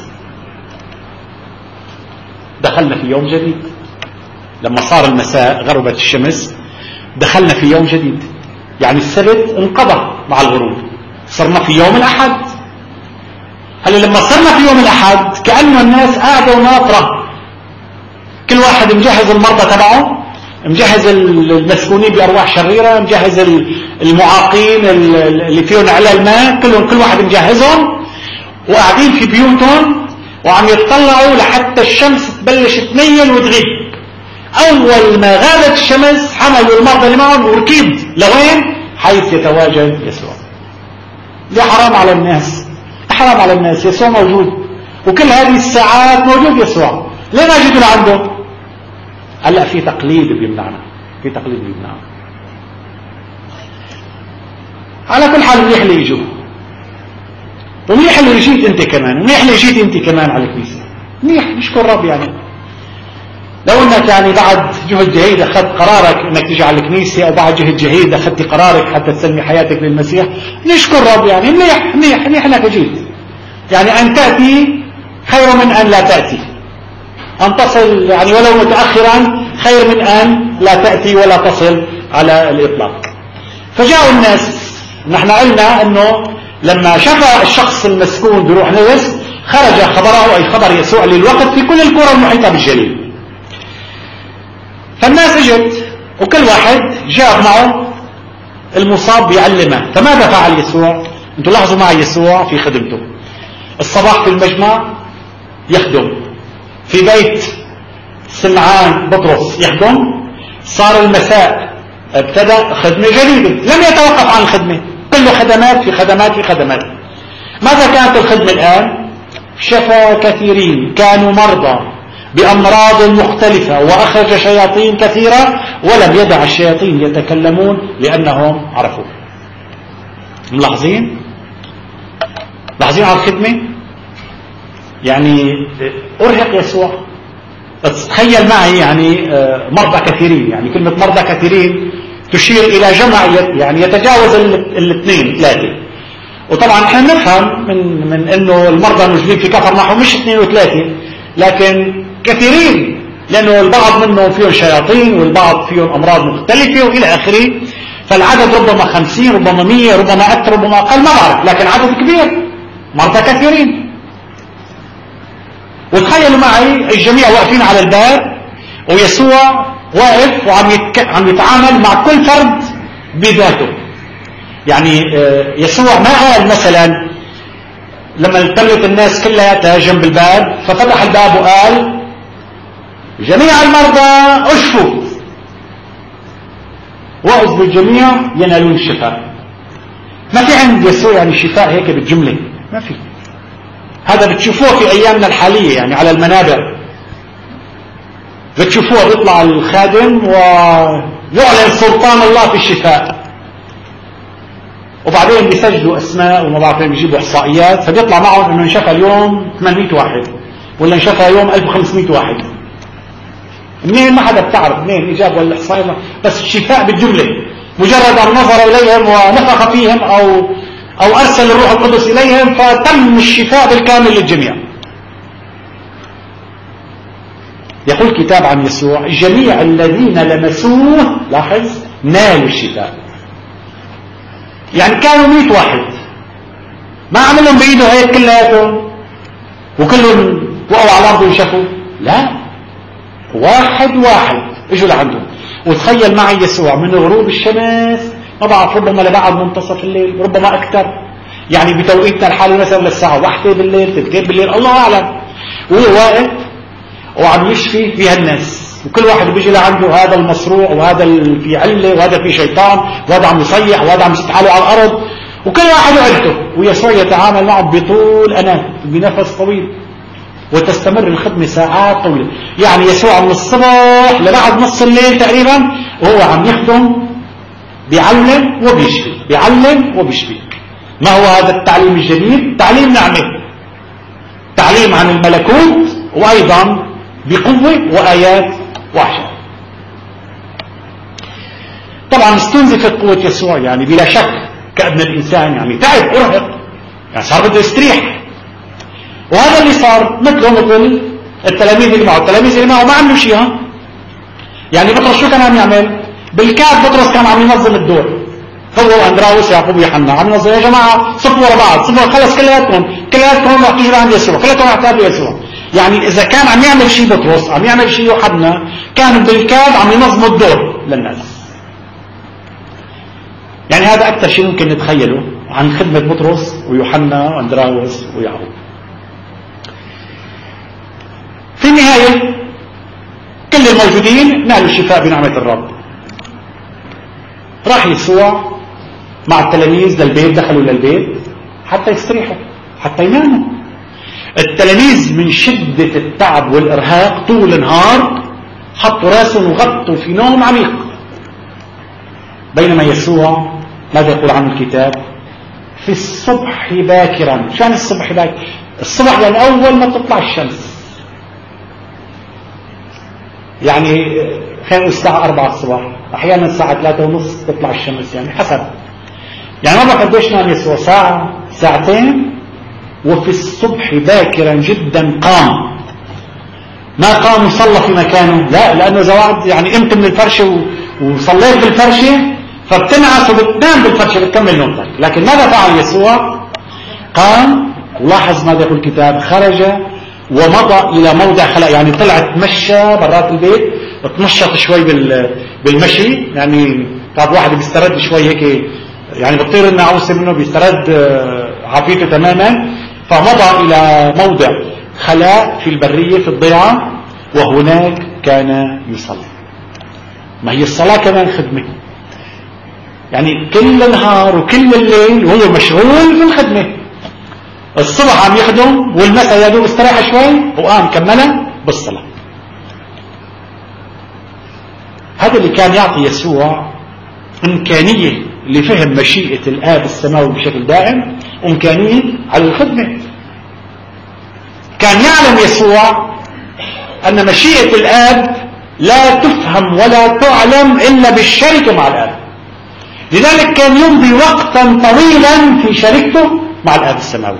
دخلنا في يوم جديد. لما صار المساء غربت الشمس دخلنا في يوم جديد، يعني السبت انقضى مع الغروب، صرنا في يوم الأحد. هلا لما صرنا في يوم الأحد كأنه الناس قاعدة وناطرة، كل واحد مجهز المرضى تبعه، مجهز المسكونين بأرواح شريرة، مجهز المعاقين اللي فيهم على الماء، كلهم كل واحد مجهزهم وقاعدين في بيوتهم وعم يتطلعوا لحتى الشمس تبلش تميل وتغيب. اول ما غابت الشمس حملوا المرضى اللي معهم وركيب لوين؟ حيث يتواجد يسوع. ليه حرام على الناس؟ حرام على الناس، يسوع موجود وكل هذه الساعات موجود يسوع، ليه ما جيتوا لعنده؟ هلا في تقليد بيمنعنا، في تقليد بيمنعنا. على كل حال منيح اللي يجوا، ومنيح اللي جيت انت كمان، ومنيح اللي جيت انت كمان على الكنيسه، منيح نشكر رب. يعني لو انك يعني بعد جهد جهيد اخذت قرارك انك تيجي على الكنيسه، او بعد جهد جهيد اخذت قرارك حتى تسلمي حياتك للمسيح، نشكر رب. يعني منيح منيح منيح انك جيت. يعني ان تاتي خير من ان لا تاتي، ان تصل يعني ولو متاخرا خير من ان لا تاتي ولا تصل على الاطلاق. فجاءوا الناس، نحن قلنا انه لما شفى الشخص المسكون بروح نجس خرج خبره اي خبر يسوع للوقت في كل القرى المحيطه بالجليل. فالناس اجت وكل واحد جاب معه المصاب بيعلمه. فماذا فعل يسوع؟ انتم لاحظوا معي يسوع في خدمته. الصباح في المجمع يخدم، في بيت سمعان بطرس يخدم، صار المساء ابتدأ خدمة جديدة، لم يتوقف عن الخدمة، كله خدمات في خدمات في خدمات. ماذا كانت الخدمة الآن؟ شفى كثيرين كانوا مرضى بأمراض مختلفة، وأخرج شياطين كثيرة، ولم يدع الشياطين يتكلمون لأنهم عرفوا. ملاحظين؟ ملاحظين على الخدمة؟ يعني أرهق يسوع. تخيل معي يعني مرضى كثيرين، يعني كلمة مرضى كثيرين تشير إلى جمع يعني يتجاوز الاثنين ثلاثة. وطبعا احنا نفهم من من انه المرضى الموجودين في كفرناحوم مش اثنين وثلاثة، لكن كثيرين، لانه البعض منهم فيهم شياطين والبعض فيهم امراض مختلفة والى اخره. فالعدد ربما خمسين، ربما مية، ربما اكثر، ربما اقل، ما بعرف، لكن عدد كبير، مرضى كثيرين. وتخيلوا معي الجميع واقفين على الباب، ويسوع واقف وعم يتك... عم يتعامل مع كل فرد بذاته. يعني يسوع ما قال مثلا لما التمت الناس كلها جنب الباب ففتح الباب وقال جميع المرضى اشفوا، واذ بالجميع ينالون الشفاء. ما في عند يسوع يعني الشفاء هيك بالجملة، ما في. هذا بتشوفوه في ايامنا الحالية يعني على المنابر، بتشوفوه بيطلع الخادم ويعلن سلطان الله في الشفاء، وبعدين بيسجلوا اسماء وما بعرف بيجيبوا احصائيات، فبيطلع معهم انه انشفى اليوم ثمانمئة واحد ولا انشفى اليوم ألف وخمسمئة واحد. منين؟ ما حدا بتعرف منين اجابوا الاحصائيات، بس الشفاء بالجمله مجرد ان نظر اليهم ونفخ فيهم او او ارسل الروح القدس اليهم فتم الشفاء بالكامل للجميع. يقول الكتاب عن يسوع جميع الذين لمسوه، لاحظ، نالوا الشفاء. يعني كانوا مئة واحد، ما عملهم بايده هيك كلياتهم وكلهم وقعوا على الارض وشافوا، لا، واحد واحد اجوا لعنده. وتخيل معي يسوع من غروب الشمس، ما بعرف، ربما لبعد منتصف الليل، ربما اكثر، يعني بتوقيتنا الحالي مثلا للساعه واحدة بالليل، اثنين بالليل، الله اعلم، وهو واقف وعم يشفي فيها الناس، وكل واحد بيجي لعنده، هذا المصروع وهذا اللي في عله وهذا في شيطان وهذا عم يصيح وهذا عم يسد حاله على الارض، وكل واحد وعلته، ويسوع يتعامل معه بطول اناه بنفس طويل، وتستمر الخدمة ساعات طويلة. يعني يسوع من الصبح لبعد نص الليل تقريبا وهو عم يخدم، بيعلم وبيشفي، بيعلم وبيشفي. ما هو هذا التعليم الجديد؟ تعليم نعمة، تعليم عن الملكوت، وأيضا بقوة وآيات وعجائب. طبعا استنزفت قوة يسوع يعني بلا شك، كأن الإنسان يعني تعب، أرهق، يعني صار بده يستريح. وهذا اللي صار مثله مثل التلاميذ اللي معه، التلاميذ اللي معه ما عملوا شيء. ها يعني بطرس شو كان عم يعمل؟ بالكاد بطرس كان عم ينظم الدور، هو واندراوس يعقوب ويوحنا عم ينظم، يا جماعه صفوا ورا بعض، صفوا، خلص كلياتكم كلياتكم رح تيجوا عند يسوع، كلياتكم رح تقابلوا يسوع. يعني اذا كان عم يعمل شيء بطرس، عم يعمل شيء يوحنا، كانوا بالكاد عم ينظموا الدور للناس. يعني هذا اكثر شيء ممكن نتخيله عن خدمه بطرس ويوحنا واندراوس ويعقوب. في النهاية كل الموجودين نالوا الشفاء بنعمة الرب. راح يسوع مع التلاميذ للبيت، دخلوا للبيت حتى يستريحوا حتى يناموا. التلاميذ من شدة التعب والإرهاق طول النهار حطوا راسهم وغطوا في نوم عميق، بينما يسوع ماذا يقول عن الكتاب؟ في الصبح باكرا. شو يعني الصبح باكر؟ الصبح يعني أول ما تطلع الشمس، يعني خلينا نقول الساعة أربعة الصباح، أحيانا الساعة ثلاثة ونص تطلع الشمس، يعني حسب. يعني ما قديش نام يسوع؟ ساعة ساعتين. وفي الصبح باكرا جدا قام. ما قام وصلى في مكانه، لا، لأنه زواعد يعني قمت من الفرشة وصليت بالفرشة فبتنعس وبتنام بالفرشة بتكمل نومتك. لكن ماذا فعل يسوع؟ قام، ولاحظ ماذا يقول الكتاب، خرج ومضى إلى موضع خلاء، يعني طلع تمشى برات البيت، تنشط شوي بالمشي، يعني بعض واحد بيسترد شوي هيك، يعني بطير انه عوسى منه بيسترد عافيته تماما. فمضى إلى موضع خلاء في البرية في الضيعة، وهناك كان يصلي. ما هي الصلاة كمان خدمة، يعني كل النهار وكل الليل وهو مشغول في الخدمة. الصبح عم يخدم والمساء يا دوب استراحة شوي وقام كملها بالصلاة. هذا اللي كان يعطي يسوع إمكانية لفهم مشيئة الآب السماوي بشكل دائم، إمكانية على الخدمة. كان يعلم يسوع أن مشيئة الآب لا تفهم ولا تعلم إلا بالشركة مع الآب، لذلك كان يمضي وقتا طويلا في شركته مع الآب السماوي.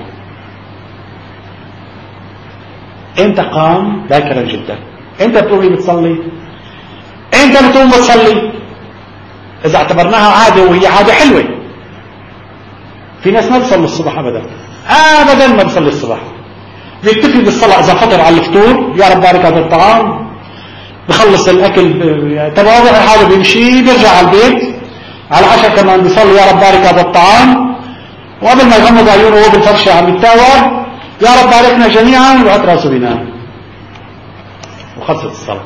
انت قام باكرا جدا، انت بتقومي بتصلي، انت بتقوم بتصلي، اذا اعتبرناها عادة وهي عادة حلوة. في ناس ما بيصلوا الصبح ابدا ابدا، ما بيصلي الصبح، بيكتفي بالصلاة اذا فطر على الفطور، يا رب بارك هذا الطعام، بخلص الاكل تبع حاله بيمشي، بيرجع على البيت على العشاء كمان بيصلي يا رب بارك هذا الطعام، وقبل ما يغمض عيونه وهو بالفرشة عم يتاور يا رب باركنا جميعا، وحط راسه بينام وخلصت الصلاة.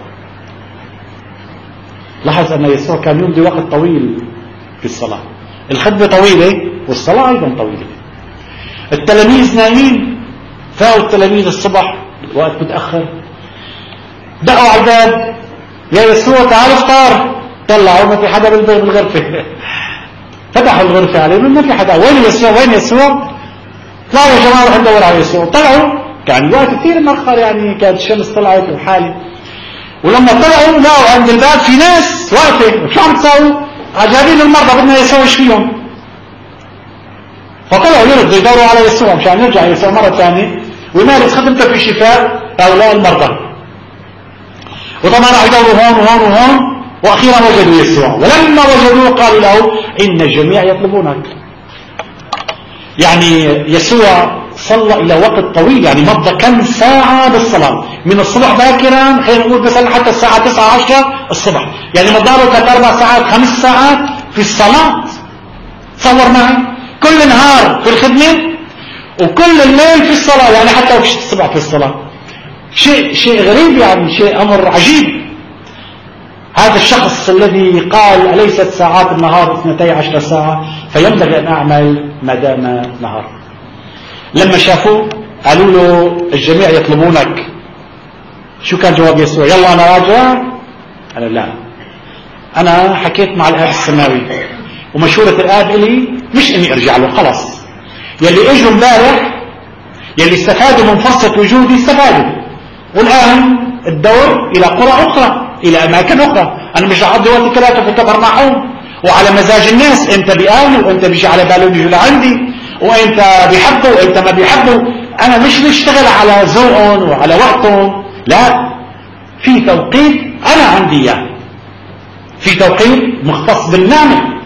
لاحظ أن يسوع كان يمضي وقت طويل في الصلاة. الخطبة طويلة والصلاة أيضا طويلة. التلاميذ نايمين، فاقوا التلاميذ الصبح وقت متأخر، دقوا على الباب، يا يسوع تعال افطر. طلعوا ما في حدا بالغرفة، فتحوا الغرفة عليهم ما في حدا. وين يسوع؟ وين يسوع؟ طلعوا يا جماعة روح ندور على يسوع. طلعوا كان وقت كثير مأخر، يعني كانت الشمس طلعت وحالي، ولما طلعوا لقوا عند الباب في ناس واقفة. شو عم تساووا؟ جايبين المرضى بدنا يسوع يشفيهم. فطلعوا يردوا يدوروا على يسوع مشان نرجع يسوع مرة ثانية ويمارس خدمته في شفاء هؤلاء المرضى. وطبعا راح يدوروا هون وهون وهون، واخيرا وجدوا يسوع. ولما وجدوه قالوا له ان الجميع يطلبونك. يعني يسوع صلى الى وقت طويل، يعني مضى كم ساعة بالصلاة من الصبح باكرا، خلينا نقول مثلا حتى الساعة تسعة عشرة الصبح، يعني مضى له ثلاث اربع ساعات خمس ساعات في الصلاة. تصور معي كل نهار في الخدمة وكل الليل في الصلاة، يعني حتى وقت الصبح في الصلاة. شيء شيء غريب، يعني شيء امر عجيب. هذا الشخص الذي قال أليست ساعات النهار اثنتي عشر ساعة فينبغي أن أعمل ما دام نهار. لما شافوه قالوا له الجميع يطلبونك. شو كان جواب يسوع؟ يلا أنا راجع؟ قال لا، أنا حكيت مع الآب السماوي ومشورة الآب إلي مش إني أرجع له، خلاص. يلي إجوا امبارح يلي استفادوا من فرصة وجودي استفادوا، والآن الدور إلى قرى أخرى، إلى أماكن أخرى. أنا مش هقضي وقت ثلاثة في كفرناحوم وعلى مزاج الناس، أنت بيقاموا وأنت بيجي على بالهم يجوا لعندي، وأنت بيحبوا وأنت ما بيحبوا. أنا مش بشتغل على ذوقهم وعلى وقتهم، لا، في توقيت أنا عندي إياه، يعني في توقيت مختص بالنعمة.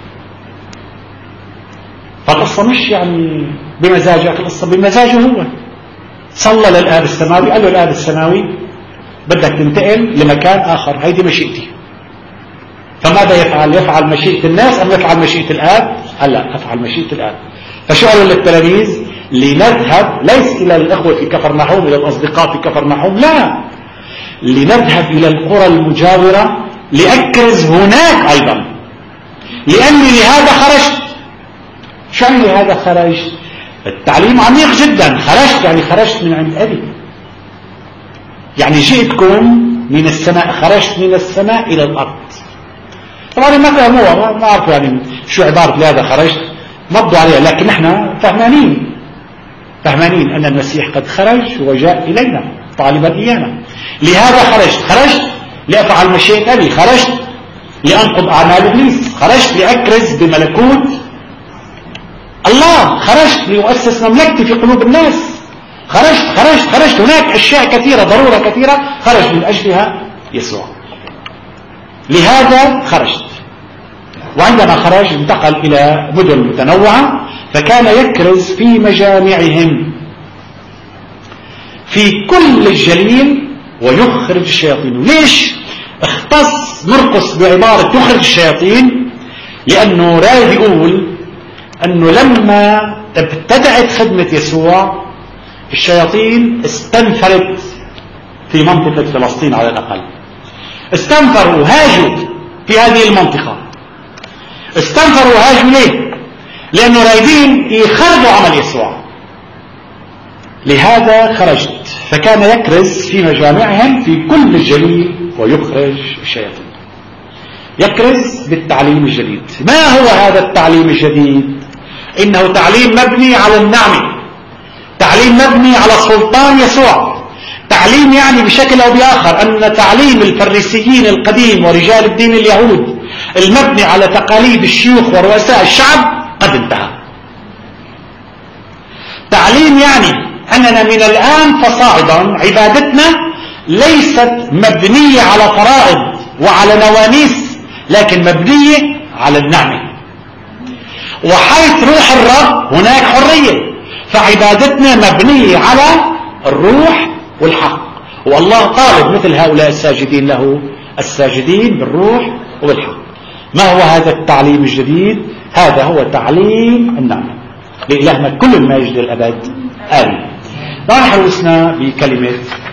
فالقصة مش يعني بمزاجك، القصة بمزاجه هو. صلى للآب السماوي، قال له الآب السماوي بدك تنتقل لمكان آخر، هيدي مشيئتي. فماذا يفعل؟ يفعل مشيئة الناس أم يفعل مشيئة الآب؟ قال لا، أفعل مشيئة الآب. فشو قالوا للتلاميذ؟ لنذهب ليس إلى الأخوة في كفرناحوم، إلى الأصدقاء في كفرناحوم، لا، لنذهب إلى القرى المجاورة لأكرز هناك أيضا، لأني لهذا خرجت. شو يعني لهذا خرجت؟ التعليم عميق جدا. خرجت يعني خرجت من عند أبي، يعني جئتكم من السماء، خرجت من السماء إلى الأرض. طبعا ما فهموها، ما عرفوا يعني شو عبارة لهذا خرجت، مضوا عليها، لكن نحن فهمانين فهمانين أن المسيح قد خرج وجاء إلينا طالبا إيانا. لهذا خرجت، خرجت لأفعل مشيئة أبي، خرجت لأنقض أعمال إبليس، خرجت لأكرز بملكوت الله، خرجت لأؤسس مملكتي في قلوب الناس، خرجت خرجت خرجت هناك أشياء كثيرة، ضرورة كثيرة خرج من أجلها يسوع. لهذا خرجت. وعندما خرج انتقل إلى مدن متنوعة، فكان يكرز في مجامعهم في كل الجليل ويخرج الشياطين. ليش اختص مرقس بعبارة يخرج الشياطين؟ لأنه رايد يقول أنه لما ابتدأت خدمة يسوع الشياطين استنفرت في منطقة فلسطين، على الأقل استنفروا هاجوا في هذه المنطقة. استنفروا هاجوا ليه؟ لأنه رايدين يخرجوا عمل يسوع. لهذا خرجت، فكان يكرز في مجامعهم في كل الجليل ويخرج الشياطين. يكرز بالتعليم الجديد. ما هو هذا التعليم الجديد؟ إنه تعليم مبني على النعمة، تعليم مبني على سلطان يسوع. تعليم يعني بشكل أو بآخر أن تعليم الفريسيين القديم ورجال الدين اليهود المبني على تقاليد الشيوخ ورؤساء الشعب قد انتهى. تعليم يعني أننا من الآن فصاعدا عبادتنا ليست مبنية على فرائض وعلى نواميس، لكن مبنية على النعمة. وحيث روح الرب هناك حرية، فعبادتنا مبنية على الروح والحق. والله طالب مثل هؤلاء الساجدين له، الساجدين بالروح والحق. ما هو هذا التعليم الجديد؟ هذا هو تعليم النعمة. لإلهنا كل المجد الأبد آمين. نحن حرصنا بكلمة